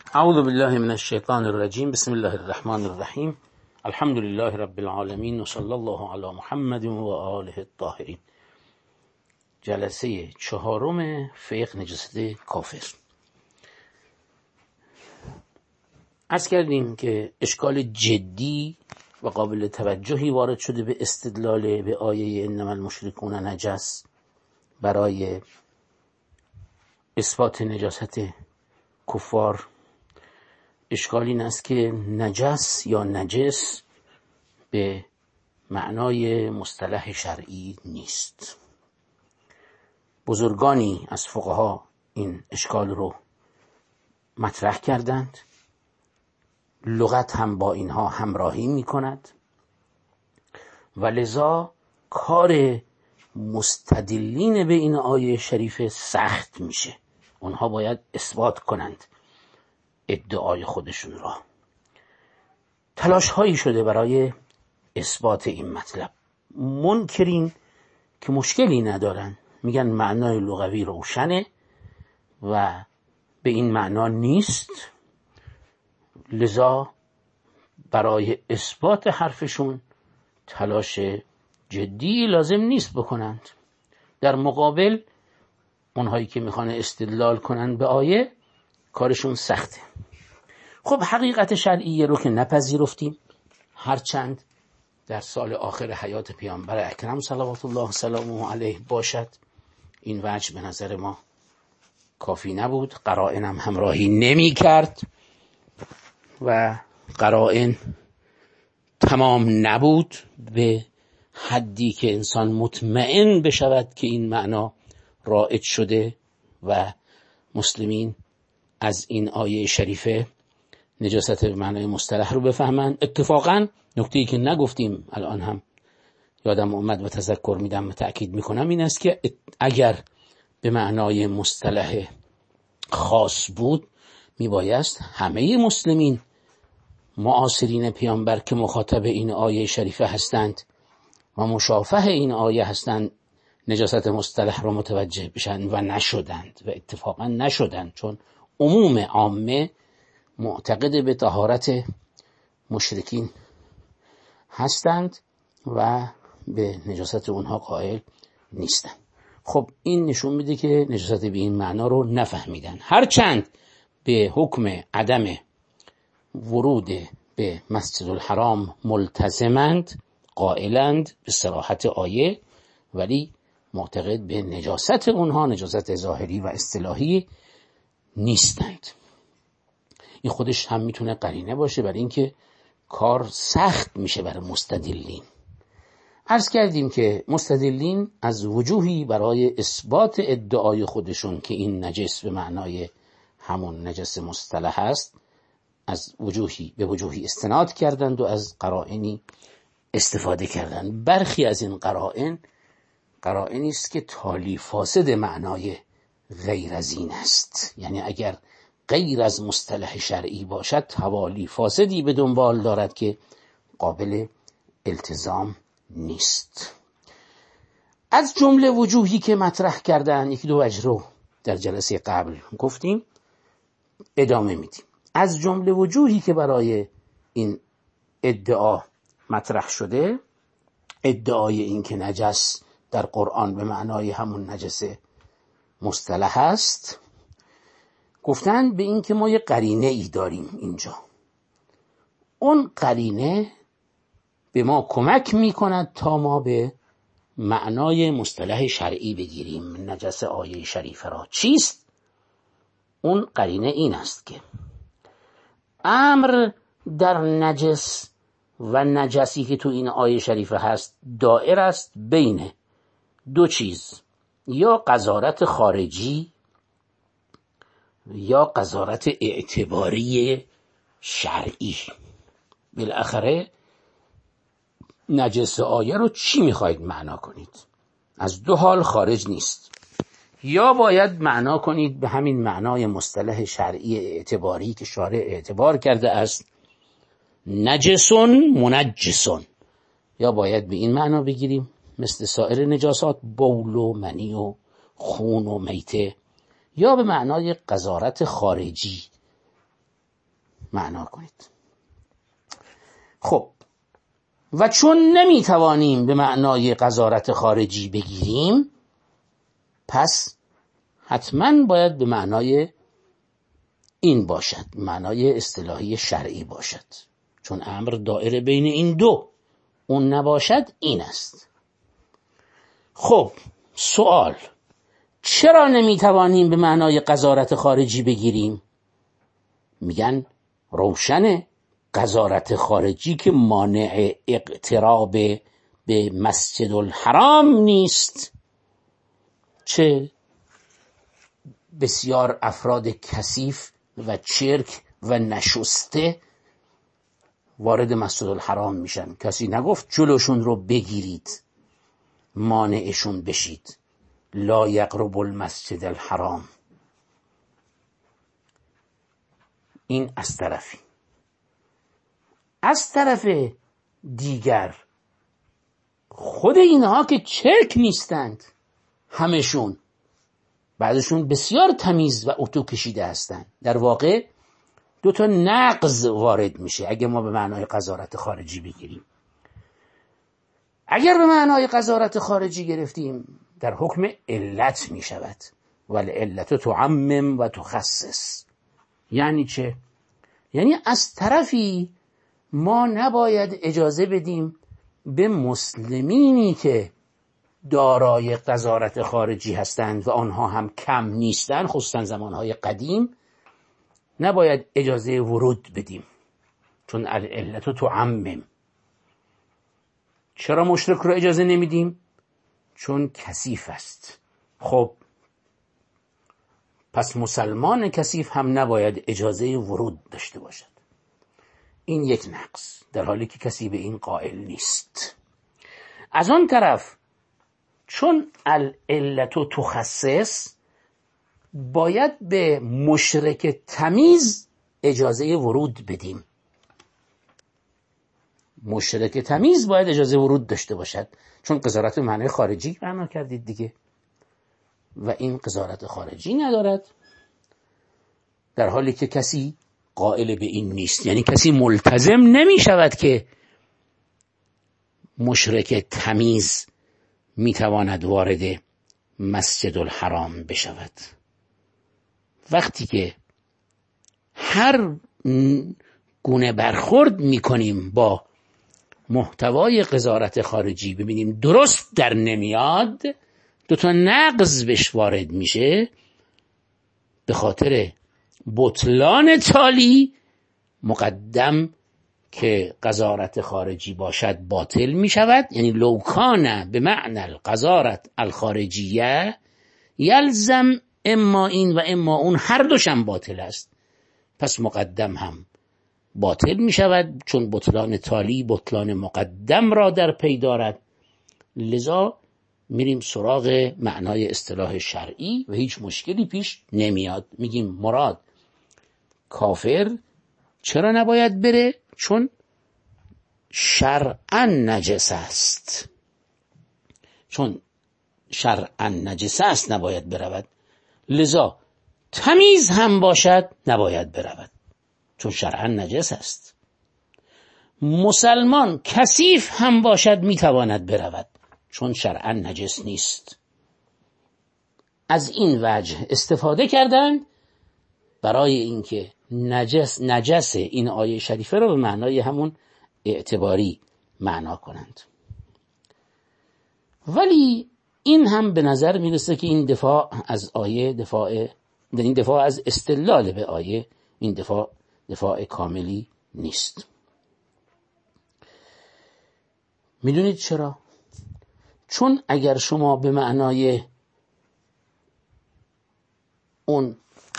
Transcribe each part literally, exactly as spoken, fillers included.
اعوذ بالله من الشیطان الرجیم. بسم الله الرحمن الرحیم. الحمد لله رب العالمین و صلی الله علی محمد و آله الطاهرین. جلسه چهارم فقه نجاست کافر. عرض کردیم که اشکال جدی و قابل توجهی وارد شده به استدلال به آیه انما المشرکون نجس برای اثبات نجاست کفار. اشکال این است که نجس یا نجس به معنای مصطلح شرعی نیست. بزرگانی از فقها این اشکال رو مطرح کردند. لغت هم با اینها همراهی می کند و لذا کار مستدلین به این آیه شریف سخت میشه. اونها باید اثبات کنند ادعای خودشون را. تلاش هایی شده برای اثبات این مطلب. منکرین که مشکلی ندارن میگن معنای لغوی روشنه و به این معنا نیست، لذا برای اثبات حرفشون تلاش جدی لازم نیست بکنند. در مقابل اونهایی که میخوان استدلال کنند به آیه کارشون سخته. خب حقیقت شرعیه رو که نپذیرفتیم، هرچند در سال آخر حیات پیامبر اکرم صلوات الله سلامه علیه باشد، این وجه به نظر ما کافی نبود. قرائن هم همراهی نمی کرد و قرائن تمام نبود به حدی که انسان مطمئن بشود که این معنا رایج شده و مسلمین از این آیه شریفه نجاست به معنای مصطلح رو بفهمند. اتفاقا نکته‌ای که نگفتیم الان هم یادم اومد و تذکر میدم و تأکید میکنم این است که اگر به معنای مصطلح خاص بود میبایست همه مسلمین معاصرین پیامبر که مخاطب این آیه شریفه هستند و مشافه این آیه هستند نجاست مصطلح رو متوجه بشن و نشدند و اتفاقا نشدند، چون عموم عامه معتقد به طهارت مشرکین هستند و به نجاست اونها قائل نیستند. خب این نشون میده که نجاست به این معنا رو نفهمیدن، هرچند به حکم عدم ورود به مسجد الحرام ملتزمند، قائلند به صراحت آیه، ولی معتقد به نجاست اونها، نجاست ظاهری و اصطلاحی نیستند. این خودش هم میتونه قرینه باشه برای اینکه کار سخت میشه برای مستدلین. عرض کردیم که مستدلین از وجوهی برای اثبات ادعای خودشون که این نجس به معنای همون نجس مصطلح است از وجوهی به وجوهی استناد کردند و از قرائنی استفاده کردند. برخی از این قرائن قرائنی است که تالی فاسد معنای غیر از این است، یعنی اگر غیر از مصطلح شرعی باشد توالی فاسدی به دنبال دارد که قابل التزام نیست. از جمله وجوهی که مطرح کردن یکی دو وجه رو در جلسه قبل گفتیم، ادامه میدیم. از جمله وجوهی که برای این ادعا مطرح شده، ادعای این که نجس در قرآن به معنای همون نجس مصطلح است، گفتن به این که ما یه قرینه ای داریم اینجا. اون قرینه به ما کمک میکند تا ما به معنای مصطلح شرعی بگیریم نجس آیه شریفه را. چیست؟ اون قرینه این است که امر در نجس و نجسی که تو این آیه شریفه هست دائر است بین دو چیز، یا قذارت خارجی یا قذارت اعتباری شرعی. بالاخره نجس آیه رو چی میخواید معنا کنید؟ از دو حال خارج نیست. یا باید معنا کنید به همین معنای مصطلح شرعی اعتباری که شارع اعتبار کرده است، نجسون منجسون، یا باید به این معنا بگیریم مثل سایر نجاسات بول و منی و خون و میته، یا به معنای قذارت خارجی معنا کنید. خب و چون نمیتوانیم به معنای قذارت خارجی بگیریم، پس حتما باید به معنای این باشد، معنای اصطلاحی شرعی باشد، چون امر دائره بین این دو، اون نباشد این است. خب سوال، چرا نمیتوانیم به معنای قذارت خارجی بگیریم؟ میگن روشنه، قذارت خارجی که مانع اقتراب به مسجد الحرام نیست. چه بسیار افراد کثیف و چرک و نشسته وارد مسجد الحرام میشن، کسی نگفت جلوشون رو بگیرید، مانعشون بشید، لا یقرب المسجد الحرام. این از طرفی. از طرف دیگر خود اینها که چرک نیستند، همشون بعضشون بسیار تمیز و اتو کشیده هستند، در واقع دو تا نقض وارد میشه اگه ما به معنای قذارت خارجی بگیریم. اگر به معنای قذارت خارجی گرفتیم در حکم علت میشود، ولی علت تعمم و تخصص. یعنی چه؟ یعنی از طرفی ما نباید اجازه بدیم به مسلمینی که دارای قذارت خارجی هستند و آنها هم کم نیستند، خصوصا زمانهای قدیم، نباید اجازه ورود بدیم، چون العلت تعمم. چرا مشرک رو اجازه نمیدیم؟ چون کثیف است. خب پس مسلمان کثیف هم نباید اجازه ورود داشته باشد. این یک نقص، در حالی که کسی به این قائل نیست. از آن طرف چون العلت تخصص، باید به مشرک تمیز اجازه ورود بدیم. مشرک تمیز باید اجازه ورود داشته باشد، چون قذارت به معنی خارجی معنا کردید دیگه، و این قذارت خارجی ندارد، در حالی که کسی قائل به این نیست. یعنی کسی ملتزم نمی شود که مشرک تمیز می تواند وارد مسجد الحرام بشود. وقتی که هر گونه برخورد می کنیم با محتوای قذارت خارجی ببینیم درست در نمیاد، دو تا نقض بهش وارد میشه، به خاطر بطلان تالی مقدم که قذارت خارجی باشد باطل می شود. یعنی لو کان به معنی القذارت الخارجیه یلزم اما این و اما اون، هر دوشم باطل است، پس مقدم هم باطل می شود، چون بطلان تالی بطلان مقدم را در پی دارد. لذا میریم سراغ معنای اصطلاح شرعی و هیچ مشکلی پیش نمیاد. میگیم مراد کافر چرا نباید بره؟ چون شرعاً نجس است. چون شرعاً نجس است نباید برود. لذا تمیز هم باشد نباید برود، چون شرعاً نجس است. مسلمان کثیف هم باشد میتواند برود، چون شرعاً نجس نیست. از این وجه استفاده کردند برای اینکه نجس نجس این آیه شریفه را به معنای همون اعتباری معنا کنند. ولی این هم به نظر میرسه که این دفاع از آیه دفاع این دفاع از استدلال به آیه، این دفاع دفاع کاملی نیست. میدونید چرا؟ چون اگر شما به معنای اون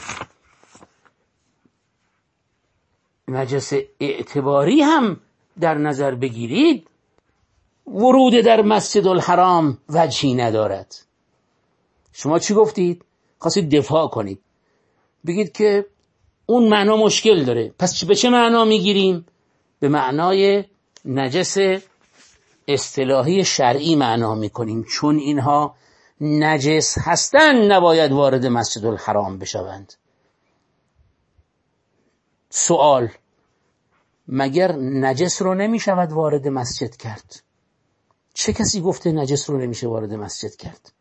نجس اعتباری هم در نظر بگیرید، ورود در مسجد الحرام وجهی ندارد. شما چی گفتید؟ خواستید دفاع کنید، بگید که اون معنا مشکل داره، پس به چه معنا میگیریم؟ به معنای نجس اصطلاحی شرعی معنا میکنیم، چون اینها نجس هستند نباید وارد مسجد الحرام بشوند. سوال: مگر نجس رو نمی شود وارد مسجد کرد؟ چه کسی گفته نجس رو نمیشه وارد مسجد کرد؟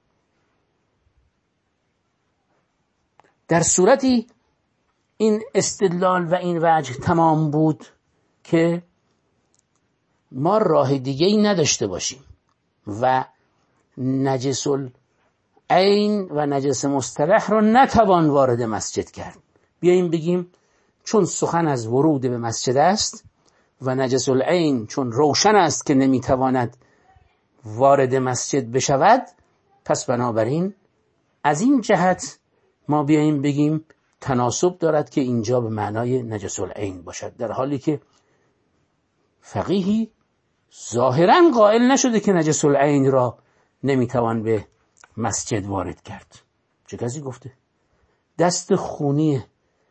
در صورتی این استدلال و این وجه تمام بود که ما راه دیگه ای نداشته باشیم و نجس العین و نجس مصطلح رو نتوان وارد مسجد کرد. بیاییم بگیم چون سخن از ورود به مسجد است و نجس العین چون روشن است که نمیتواند وارد مسجد بشود، پس بنابراین از این جهت ما بیاییم بگیم تناسب دارد که اینجا به معنای نجس العین باشد، در حالی که فقیهی ظاهراً قائل نشده که نجس العین را نمیتوان به مسجد وارد کرد. چه کسی گفته؟ دست خونی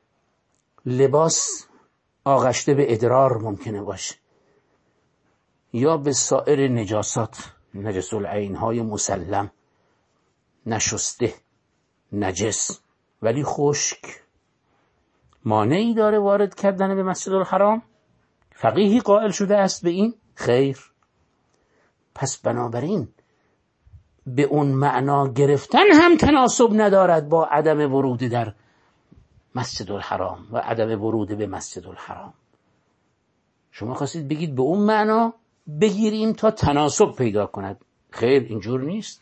لباس آغشته به ادرار ممکنه باشه، یا به سایر نجاسات، نجس العین های مسلم، نشسته نجس ولی خشک، مانعی داره وارد کردن به مسجد الحرام؟ فقیهی قائل شده است به این؟ خیر. پس بنابراین به اون معنا گرفتن هم تناسب ندارد با عدم ورود در مسجد الحرام و عدم ورود به مسجد الحرام. شما خواستید بگید به اون معنا بگیریم تا تناسب پیدا کند. خیر، اینجور نیست.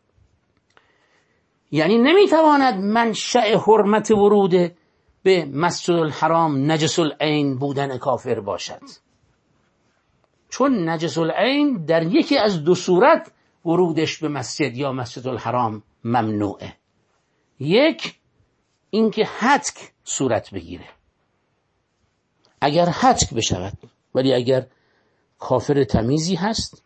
یعنی نمیتواند منشأ حرمت ورود به مسجد الحرام نجس العین بودن کافر باشد، چون نجس العین در یکی از دو صورت ورودش به مسجد یا مسجد الحرام ممنوعه. یک، اینکه هتک صورت بگیره، اگر هتک بشود، ولی اگر کافر تمیزی هست،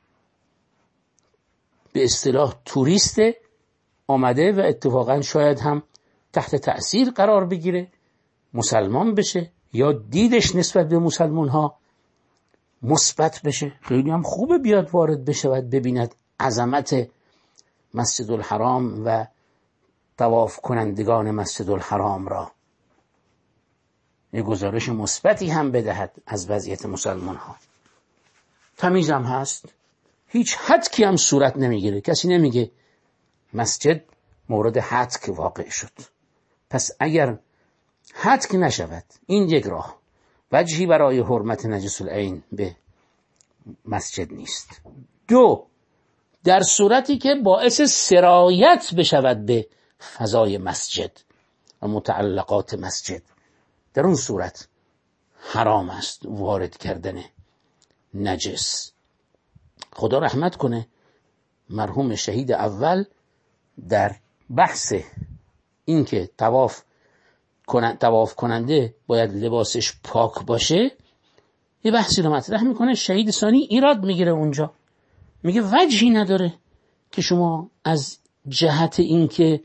به اصطلاح توریست آمده و اتفاقا شاید هم تحت تأثیر قرار بگیره، مسلمان بشه، یا دیدش نسبت به مسلمان ها مثبت بشه، خیلی هم خوبه بیاد وارد بشود، ببیند عظمت مسجد الحرام و طواف کنندگان مسجد الحرام را، یه گزارش مثبتی هم بدهد از وضعیت مسلمان ها. تمیز هم هست، هیچ هتکی هم صورت نمیگیره، کسی نمیگه مسجد مورد هتک واقع شد. پس اگر هتک نشود، این یک راه، وجهی برای حرمت نجس العین به مسجد نیست. دو، در صورتی که باعث سرایت بشود به فضای مسجد و متعلقات مسجد، در اون صورت حرام است وارد کردن نجس. خدا رحمت کنه مرحوم شهید اول در بحث این که طواف کنن، طواف کننده باید لباسش پاک باشه، یه بحثی رو مطرح میکنه. شهید ثانی ایراد میگیره اونجا، میگه وجهی نداره که شما از جهت این که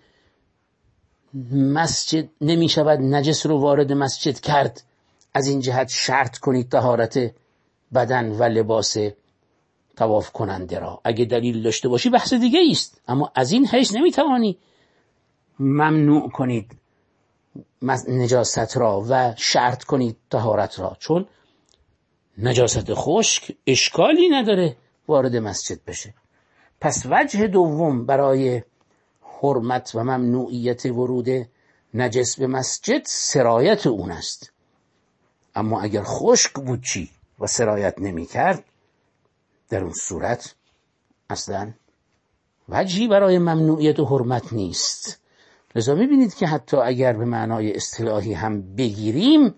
مسجد نمیشود نجس رو وارد مسجد کرد، از این جهت شرط کنید طهارت بدن و لباس طواف کننده را. اگه دلیل داشته باشی بحث دیگه است، اما از این حیث نمیتوانی ممنوع کنید نجاست را و شرط کنید طهارت را، چون نجاست خشک اشکالی نداره وارد مسجد بشه. پس وجه دوم برای حرمت و ممنوعیت ورود نجس به مسجد سرایت اون است. اما اگر خشک بود چی و سرایت نمی کرد، در اون صورت اصلا وجهی برای ممنوعیت و حرمت نیست. لذا میبینید که حتی اگر به معنای اصطلاحی هم بگیریم،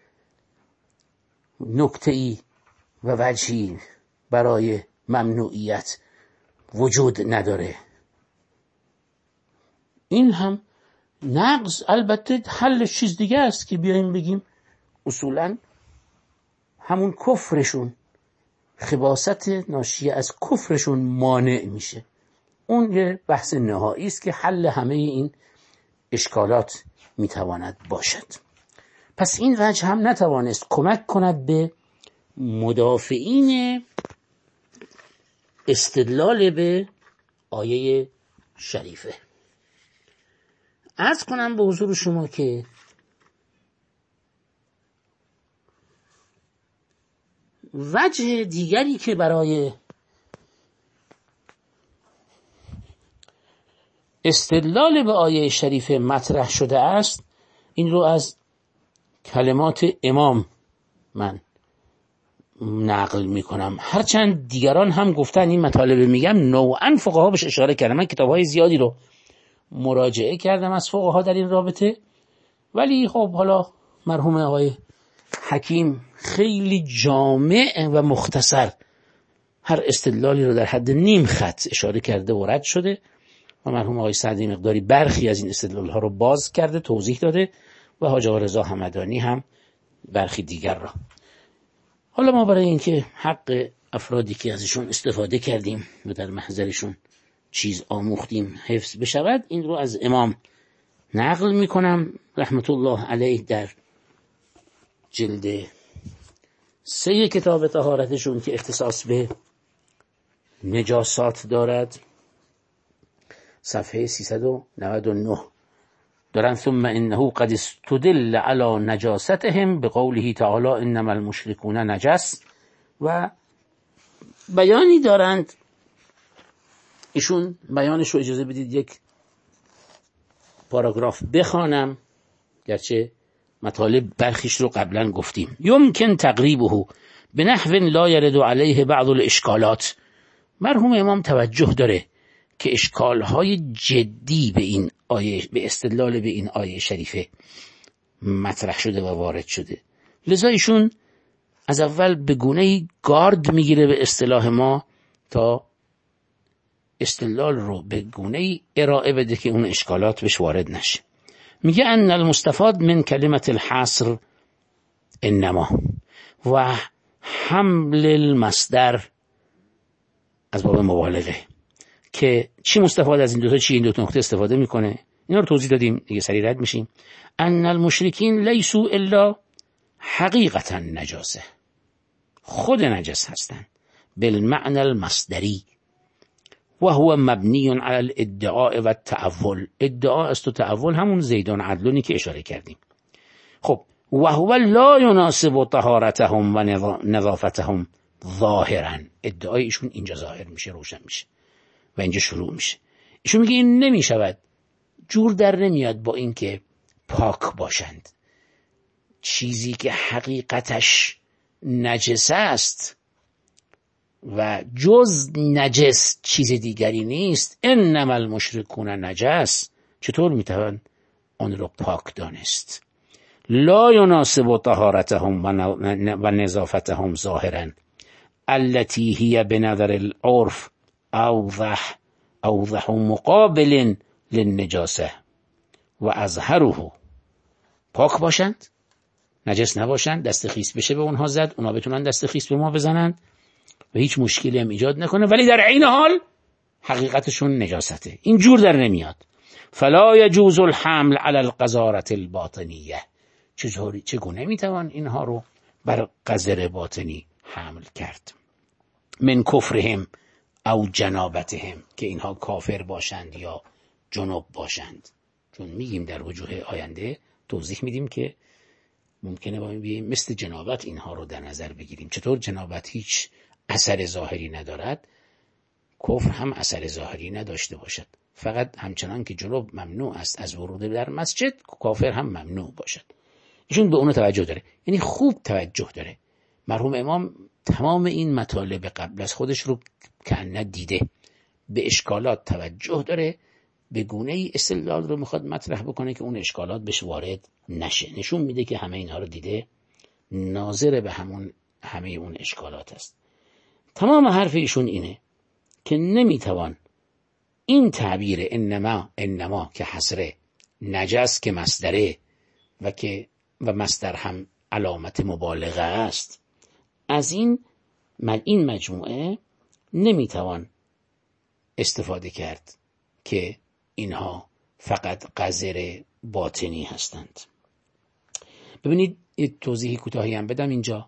نکته‌ای و وجهی برای ممنوعیت وجود نداره. این هم نقض، البته حل چیز دیگه است که بیاییم بگیم اصولاً همون کفرشون، خباثت ناشی از کفرشون مانع میشه. اون یه بحث نهایی است که حل همه این اشکالات میتواند باشد. پس این وجه هم نتوانست کمک کند به مدافعین استدلال به آیه شریفه. عرض کنم به حضور شما که وجه دیگری که برای استدلال به آیه شریفه مطرح شده است، این رو از کلمات امام من نقل میکنم. هرچند دیگران هم گفتن این مطالب میگم نوعا فقها بهش اشاره کردن. من کتاب‌های زیادی رو مراجعه کردم از فقها در این رابطه، ولی خب حالا مرحوم آقای حکیم خیلی جامع و مختصر هر استدلالی رو در حد نیم خط اشاره کرده و رد شده و مرحوم آقای سعدی مقداری برخی از این استدلال ها رو باز کرده، توضیح داده و حاج آقا رضا همدانی هم برخی دیگر را. حالا ما برای اینکه حق افرادی که ازشون استفاده کردیم و در محضرشون چیز آموختیم حفظ بشود، این رو از امام نقل میکنم رحمت الله علیه در جلد سه کتاب طهارتشون که اختصاص به نجاسات دارد، صفحه سیصد و نود و نه دارن. ثم انه قد استدل على نجاستهم بقوله تعالی انما المشركون نجس، و بیانی دارند ایشون. بیانش رو اجازه بدید یک پاراگراف بخوانم، گرچه مطالب برخیش رو قبلا گفتیم. یمکن تقریبه به نحو لا یرد علیه بعض الاشکالات. مرحوم امام توجه داره که اشکالهای جدی به این آیه، به استدلال به این آیه شریفه مطرح شده و وارد شده، لذا ایشون از اول به گونه‌ای گارد میگیره به اصطلاح ما تا استدلال رو به گونه‌ای ارائه بده که اون اشکالات بهش وارد نشه. میگه ان المستفاد من کلمت الحصر انما و حمل المصدر از باب مبالغه، که چی مستفاد از این دوتا، چی این دو نقطه استفاده میکنه، اینا رو توضیح دادیم دیگه، سریع رد میشیم. ان المشرکین لیسوا الا حقیقتا نجاسه، خود نجس هستن بالمعنى المصدری و هو مبنی علی الادعاء و التأول. ادعا است و تأول همون زیدان عدلونی که اشاره کردیم. خب و هو لا یناسب طهارتهم و نظافتهم ظاهرا. ادعای ایشون اینجا ظاهر میشه، روشن میشه و اینجا شروع میشه. ایشون میگه این نمیشود، جور در نمیاد با این که پاک باشند. چیزی که حقیقتش نجس است و جز نجس چیز دیگری نیست، انما المشرکون نجس، چطور میتوان آن را پاک دانست؟ لا یناسب طهارتهم و نظافتهم ظاهرا التي هي بنظر العرف اوضح اوضح مقابل للنجاسه و اظهره. پاک باشند، نجس نباشند، دست خیس بشه به اونها زد، اونها بتونن دست خیس به ما بزنند و هیچ مشکلی هم ایجاد نکنه، ولی در عین حال حقیقتشون نجاسته. این جور در نمیاد. فلا یجوز الحمل علی القذارة الباطنیه. چطوری، چگونه میتوان اینها رو بر قذر باطنی حمل کرد؟ من کفرهم او جنابتهم، که اینها کافر باشند یا جنوب باشند. چون میگیم در وجوه آینده توضیح میدیم که ممکنه با این بیاییم مثل جنابت اینها رو در نظر بگیریم. چطور جنابت هیچ اثر ظاهری ندارد، کفر هم اثر ظاهری نداشته باشد، فقط همچنان که جنوب ممنوع است از ورود در مسجد، کافر هم ممنوع باشد. ایشون به اون توجه داره، یعنی خوب توجه داره. مرحوم امام تمام این مطالب قبل از خودش رو کأنه دیده، به اشکالات توجه داره، به گونه‌ای استدلال رو میخواد مطرح بکنه که اون اشکالات بهش وارد نشه. نشون میده که همه اینها رو دیده، ناظر به همون همه اون اشکالات است. تمام حرف ایشون اینه که نمیتوان این تعبیر انما انما که حصره، نجس که مصدره و که و مصدر هم علامت مبالغه است، از این من این مجموعه نمیتوان استفاده کرد که اینها فقط قذر باطنی هستند. ببینید یه توضیح کوتاهی هم بدم اینجا.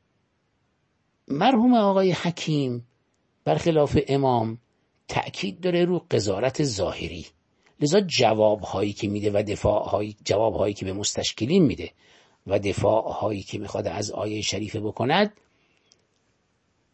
مرحوم آقای حکیم برخلاف امام تأکید داره رو قضاوت ظاهری، لذا جوابهایی که میده و دفاعهایی جوابهایی که به مستشکلین میده و دفاعهایی که میخواد از آیه شریفه بکند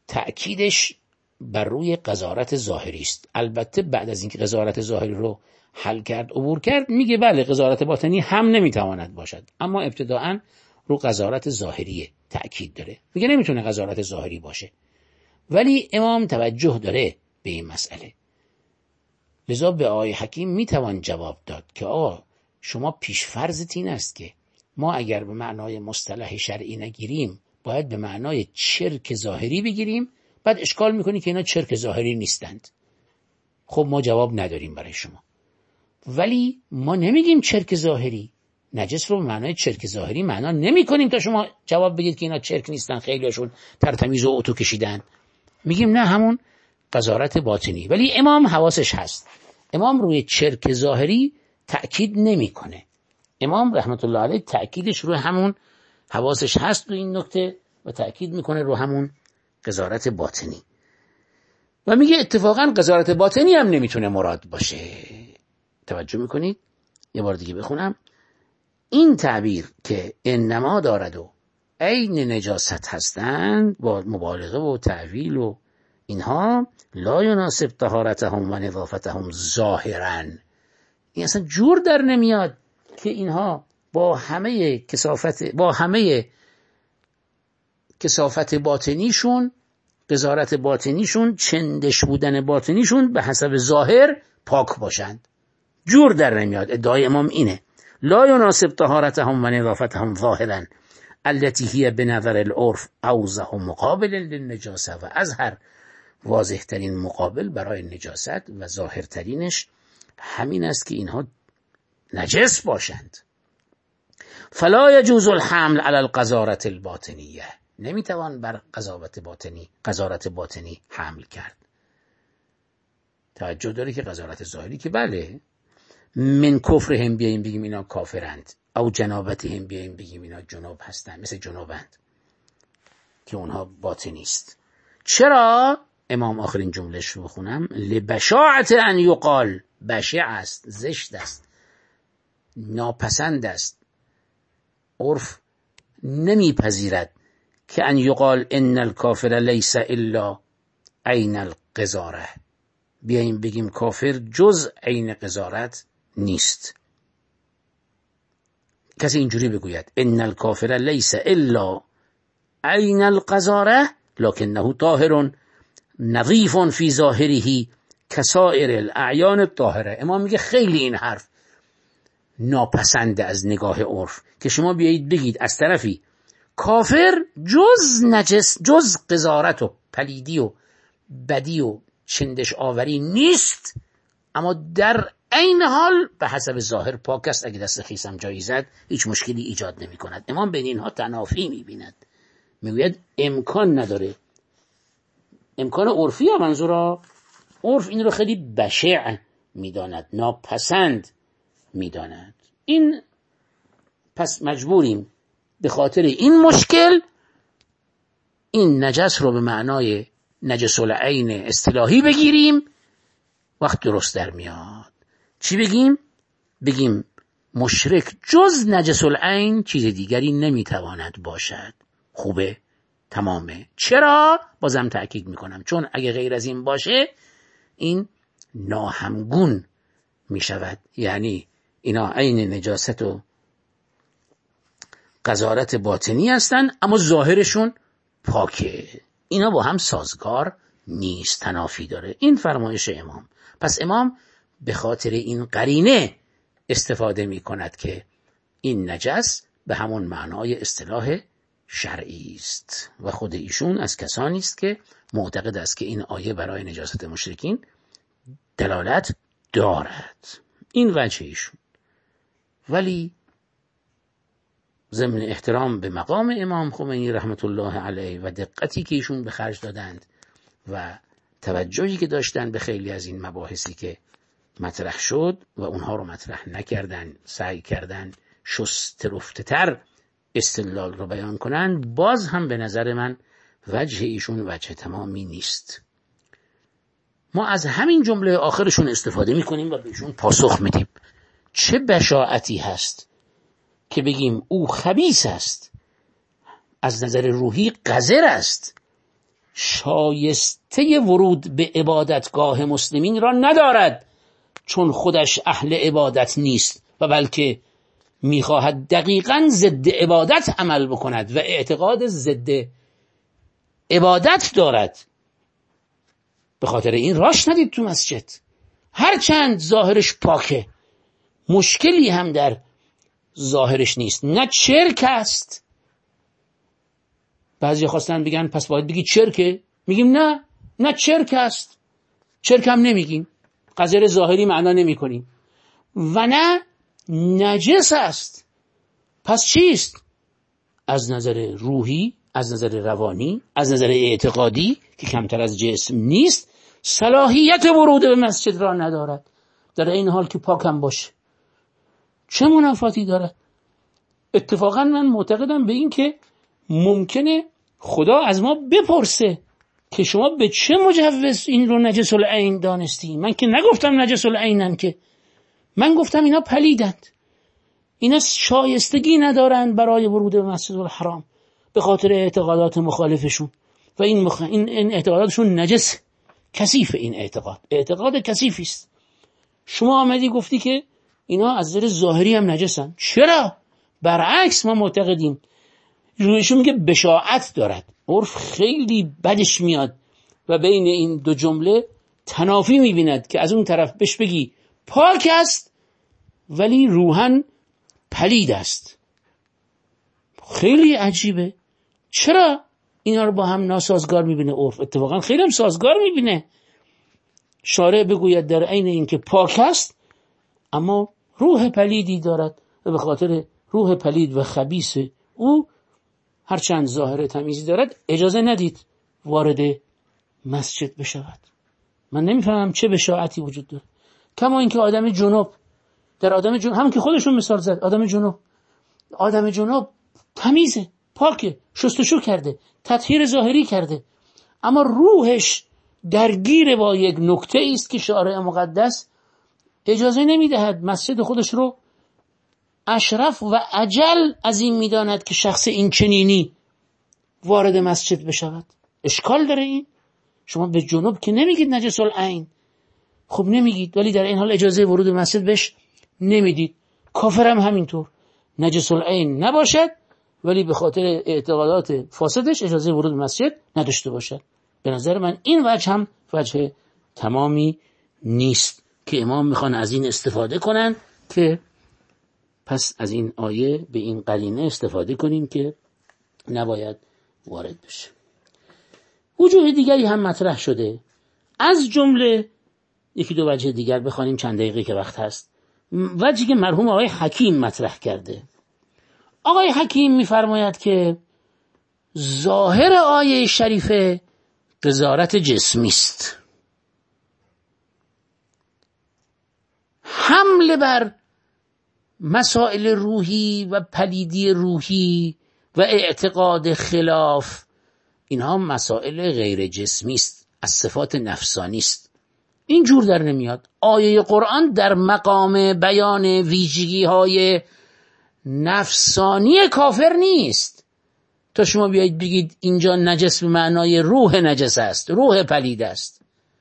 تأکیدش بر روی قذارت ظاهری است. البته بعد از اینکه قذارت ظاهری رو حل کرد، عبور کرد، میگه بله قذارت باطنی هم نمیتواند باشد، اما ابتداعاً رو قذارت ظاهری تأکید داره، میگه نمیتونه قذارت ظاهری باشه. ولی امام توجه داره به این مسئله، لذا به آقای حکیم میتوان جواب داد که آقا شما پیشفرضت این است که ما اگر به معنای مصطلح شرعی نگیریم باید به معنای چرک ظاهری بگیریم، بعد اشکال میکنی که اینا چرک ظاهری نیستند. خب ما جواب نداریم برای شما، ولی ما نمیگیم چرک ظاهری، نجس رو به معنای چرک ظاهری معنا نمی کنیم تا شما جواب بگید که اینا چرک نیستن، خیلیشون ترتمیز و اتو کشیدن. میگیم نه، همون قذارت باطنی. ولی امام حواسش هست، امام روی چرک ظاهری تأکید نمیکنه. امام رحمت الله علیه تأکیدش روی همون حواسش هست، روی این نکته، و تأکید میکنه رو همون قذارت باطنی. و میگه اتفاقا قذارت باطنی هم نمیتونه مراد باشه. توجه میکنید؟ یه بار دیگه بخونم. این تعبیر که انما دارد و عین نجاست هستند با مبالغه و تعویل و اینها، لا یناسب طهارتهم و نظافتهم ظاهرا. این اصلا جور در نمیاد که اینها با همه کثافت با همه کثافت باطنیشون، قذارت باطنیشون، چندش بودن باطنیشون به حسب ظاهر پاک باشند. جور در نمیاد. ادعای امام اینه لا یناسب طهارتهم و نظافتهم ظاهرا التي هي بنظر العرف اوضح مقابل للنجاسه، و اظهر واضح ترین مقابل برای نجاست و ظاهرترینش همین است که اینها نجس باشند. فلا يجوز الحمل على القذارة الباطنیه، نمیتوان بر قذارت باطنی قذارت باطنی حمل کرد. توجه داره که قذارت ظاهری که بله، من کفرهم بیاییم بگیم اینا کافرند، او جنابتهم بیاییم بگیم اینا جنوب هستند، مثل جنوبند که اونها باطنی است. چرا؟ امام آخرین جملهش رو بخونم. لبشاعت ان یقال، بشع است، زشت است، ناپسند است، عرف نمیپذیرد که ان یقال ان الکافر لیس الا عین القذاره، بیاییم بگیم کافر جز عین قذارت نیست. کسی اینجوری بگوید ان الکافر لیس الا عین القذاره لکنه طاهر نظیف فی ظاهره کسائر الاعیان الطاهره. امام میگه خیلی این حرف ناپسنده از نگاه عرف که شما بیایید بگید از طرفی کافر جز نجس، جز قذارت و پلیدی و بدی و چندش آوری نیست، اما در عین حال به حسب ظاهر پاک است، اگه دست خیسم جایی زد هیچ مشکلی ایجاد نمی کند. امام بین اینها تنافی می بیند، میگوید امکان نداره. امکان عرفی ها منظورا، عرف این رو خیلی بشع میداند، ناپسند میداند. این پس مجبوریم به خاطر این مشکل این نجس رو به معنای نجس العین اصطلاحی بگیریم. وقت درست در میاد چی بگیم؟ بگیم مشرک جز نجس العین چیز دیگری نمیتواند باشد. خوبه، تمامه. چرا؟ بازم تأکید میکنم چون اگه غیر از این باشه این ناهمگون میشود، یعنی اینا عین نجاست و قذارت باطنی هستن اما ظاهرشون پاکه، اینا با هم سازگار نیست، تنافی داره. این فرمایش امام. پس امام به خاطر این قرینه استفاده می کند که این نجس به همون معنای اصطلاح شرعی است و خود ایشون از کسانی است که معتقد است که این آیه برای نجاست مشرکین دلالت دارد. این وجه ایشون. ولی ضمن احترام به مقام امام خمینی رحمت الله علیه و دقتی که ایشون به خرج دادند و توجهی که داشتن به خیلی از این مباحثی که مطرح شد و اونها رو مطرح نکردن، سعی کردن شسته رفته تر استدلال رو بیان کنن، باز هم به نظر من وجه ایشون وجه تمامی نیست. ما از همین جمله آخرشون استفاده میکنیم و بهشون پاسخ میدیم. چه بشاعتی هست که بگیم او خبیث است، از نظر روحی قذر است، شایسته ورود به عبادتگاه مسلمین را ندارد، چون خودش اهل عبادت نیست و بلکه میخواهد دقیقاً ضد عبادت عمل بکند و اعتقاد ضد عبادت دارد. به خاطر این راش ندید تو مسجد، هرچند ظاهرش پاکه، مشکلی هم در ظاهرش نیست، نه چرک است. بعضی خواستن بگن پس باید بگی چرکه، میگیم نه، نه چرک است، چرک هم نمیگیم، قذر ظاهری معنا نمی کنیم، و نه نجس است. پس چیست؟ از نظر روحی، از نظر روانی، از نظر اعتقادی که کمتر از جسم نیست، صلاحیت ورود به مسجد را ندارد، در این حال که پاک هم باشه. چه منافاتی دارد؟ اتفاقا من معتقدم به این که ممکنه خدا از ما بپرسه که شما به چه مجوز این رو نجس العین دانستی؟ من که نگفتم نجس العینن، که من گفتم اینا پلیدند، اینا شایستگی ندارند برای ورود به مسجد الحرام به خاطر اعتقادات مخالفشون و این, مخ... این... این اعتقاداتشون نجس، کثیف. این اعتقاد اعتقاد کثیفی است. شما آمدی گفتی که اینا از نظر ظاهری هم نجسن. چرا؟ برعکس ما معتقدیم. رویشون میگه بشاعت دارد، عرف خیلی بدش میاد و بین این دو جمله تنافی میبیند که از اون طرف بهش بگی پاک است ولی روحن پلید است. خیلی عجیبه. چرا اینا رو با هم ناسازگار میبینه عرف؟ اتفاقا خیلی هم سازگار میبینه. شارع بگوید در عین این که پاک است اما روح پلیدی دارد و به خاطر روح پلید و خبیث او هرچند ظاهر تمیزی دارد اجازه ندید وارد مسجد بشود. من نمیفهمم چه بشاعتی وجود داره. کما اینکه آدم جنوب، در آدم جنوب هم که خودشون مثال زد، آدم جنوب آدم جنوب تمیزه، پاکه، شستشو کرده، تطهیر ظاهری کرده، اما روحش درگیر با یک نکته است که شارع مقدس اجازه نمیدهد مسجد خودش رو اشرف و اجل از این میداند که شخص این چنینی وارد مسجد بشود. اشکال داره این. شما به جنوب که نمیگید نجس العین، خب نمیگید، ولی در این حال اجازه ورود به مسجد بهش نمیدید. کافر هم همینطور، نجس العین نباشد ولی به خاطر اعتقادات فاسدش اجازه ورود به مسجد نداشته باشد. به نظر من این وجه هم وجه تمامی نیست که امام میخوان از این استفاده کنن که پس از این آیه به این قرینه استفاده کنیم که نباید وارد بشه. وجوه دیگری هم مطرح شده، از جمله یکی دو وجه دیگر بخوانیم چند دقیقه که وقت هست. وجهی که مرحوم آقای حکیم مطرح کرده. آقای حکیم میفرماید که ظاهر آیه شریفه قذارت جسمی است. حمله بر مسائل روحی و پلیدی روحی و اعتقاد خلاف، اینها مسائل غیر جسمی است، از صفات نفسانی است. این جور در نمیاد. آیه قرآن در مقام بیان ویژگی های نفسانی کافر نیست تا شما بیایید بگید اینجا نجس به معنای روح نجس است، روح پلید است.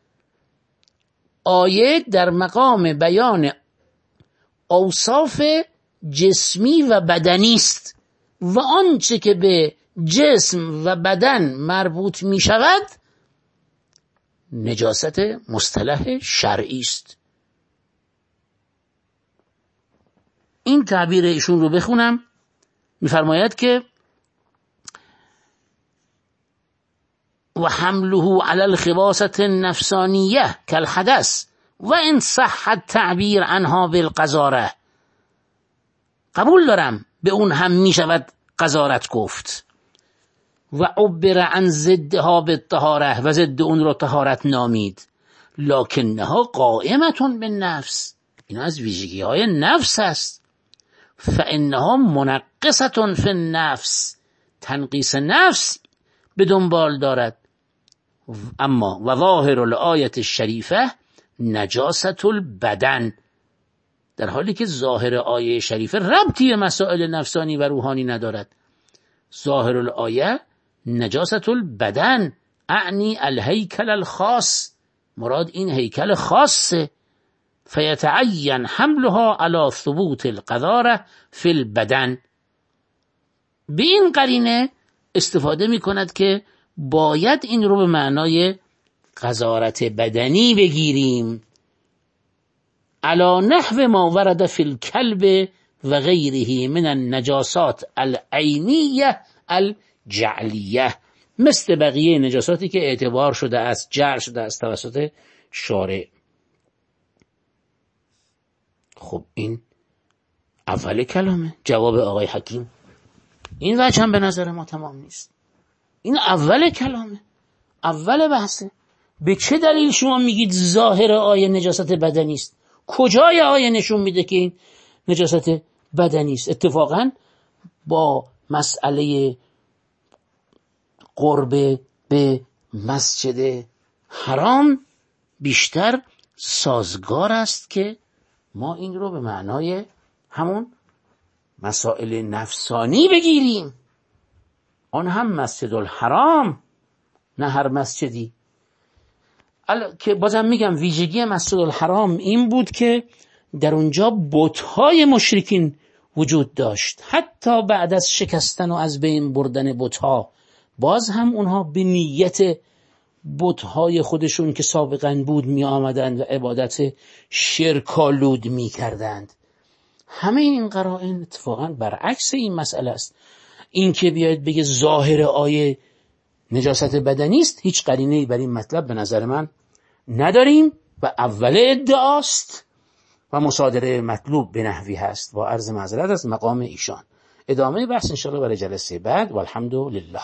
آیه در مقام بیان اوصاف جسمی و بدنی است و آنچه که به جسم و بدن مربوط می شود نجاست مصطلح شرعی است. این تعبیر ایشون رو بخونم. می‌فرماید که و حمله علی الخباثة النفسانیه کالحدث و ان صح التعبیر عنها بالقذاره. قبول دارم به اون هم می شود قذارت گفت. و عبر عن ضدها بالطهاره، و ضد اون رو طهارت نامید. لکنها قائمتون بالنفس، اینا از ویژگی های نفس است. فانها منقصه فی النفس، تنقیص نفس به دنبال دارد. اما و ظاهر الآیه الشریفه نجاست البدن، در حالی که ظاهر آیه شریفه ربطی مسائل نفسانی و روحانی ندارد. ظاهر الآیه نجاست البدن، اعنی الهیکل الخاص، مراد این هیکل خاصه. فیتعین حملها علی ثبوت القذاره فی البدن. به این قرینه استفاده می کند که باید این رو به معنای قذارت بدنی بگیریم، علی نحو ما ورد فی الکلب و غیره من النجاسات العینیه الجعلیه، مثل بقیه نجاساتی که اعتبار شده است، جعل شده است توسط شارع. خب این اول کلامه، جواب آقای حکیم. این وجه هم به نظر ما تمام نیست، این اول کلامه، اول بحثه. به چه دلیل شما میگید ظاهر آیه نجاست بدنی است؟ کجای آیه نشون میده که این نجاست بدنی است؟ اتفاقا با مسئله قرب به مسجد حرام بیشتر سازگار است که ما این رو به معنای همون مسائل نفسانی بگیریم، آن هم مسجد الحرام، نه هر مسجدی. که بازم میگم ویژگی مسجد الحرام این بود که در اونجا بت‌های مشرکین وجود داشت. حتی بعد از شکستن و از بین بردن بت‌ها باز هم اونها به نیت بت‌های خودشون که سابقاً بود می آمدند و عبادت شرک‌آلود می کردند. همه این قرائن اتفاقاً برعکس این مسئله است. این که بیاید بگه ظاهر آیه نجاست بدنی است، هیچ قرینه‌ای بر این مطلب به نظر من نداریم و اول ادعاست و مصادره مطلوب به نحوی هست. با عرض معذرت از مقام ایشان. ادامه بحث انشاءالله برای جلسه بعد. والحمد لله.